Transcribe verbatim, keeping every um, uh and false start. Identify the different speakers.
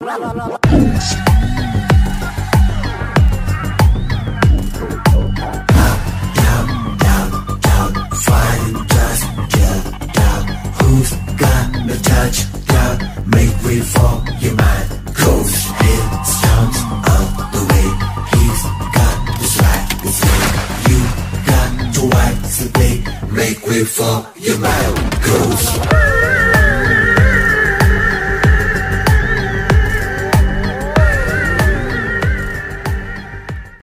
Speaker 1: Who's got the touch? Doubt, make way for your mind. Coast head stomps out the way. He's got the slack to say. You got to wipe the day. Make way for your mind.